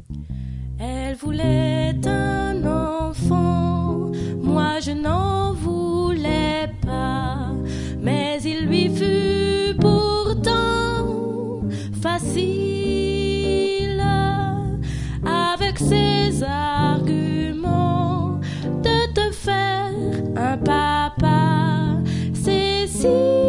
Elle voulait un enfant, moi je n'en voulais pas, mais il lui fut pourtant facile, avec ses arguments, de te faire un papa. Cécile,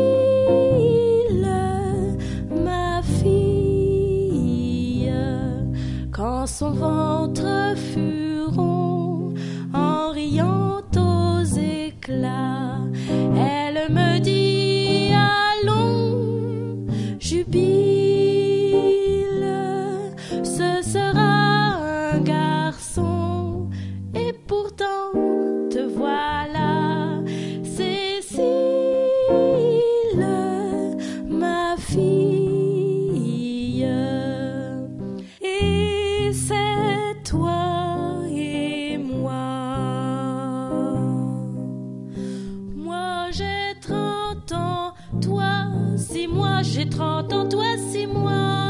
ma fille, quand son ventre fut rond, en riant aux éclats, elle me dit allons, jubile, ce sera un garçon, et pourtant te voilà, Cécile, ma fille. Et c'est toi et moi. Moi j'ai 30 ans, toi 6 mois, j'ai 30 ans, toi 6 mois.